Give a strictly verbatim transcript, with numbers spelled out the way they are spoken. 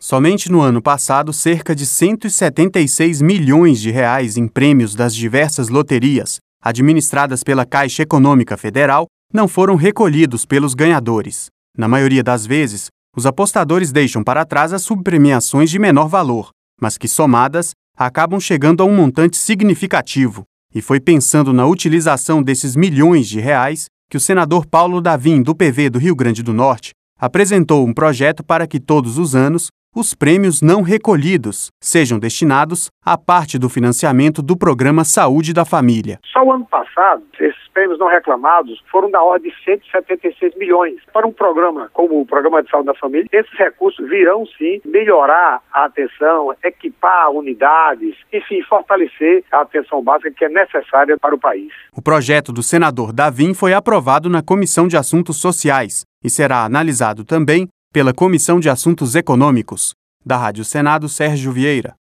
Somente no ano passado, cerca de cento e setenta e seis milhões de reais em prêmios das diversas loterias, administradas pela Caixa Econômica Federal, não foram recolhidos pelos ganhadores. Na maioria das vezes, os apostadores deixam para trás as subpremiações de menor valor, mas que, somadas, acabam chegando a um montante significativo. E foi pensando na utilização desses milhões de reais que o senador Paulo Davim, do P V do Rio Grande do Norte, apresentou um projeto para que todos os anos os prêmios não recolhidos sejam destinados à parte do financiamento do Programa Saúde da Família. Só o ano passado, esses prêmios não reclamados foram da ordem de cento e setenta e seis milhões. Para um programa como o Programa de Saúde da Família, esses recursos virão sim melhorar a atenção, equipar unidades, enfim, fortalecer a atenção básica que é necessária para o país. O projeto do senador Davim foi aprovado na Comissão de Assuntos Sociais e será analisado também pela Comissão de Assuntos Econômicos. Da Rádio Senado, Sérgio Vieira.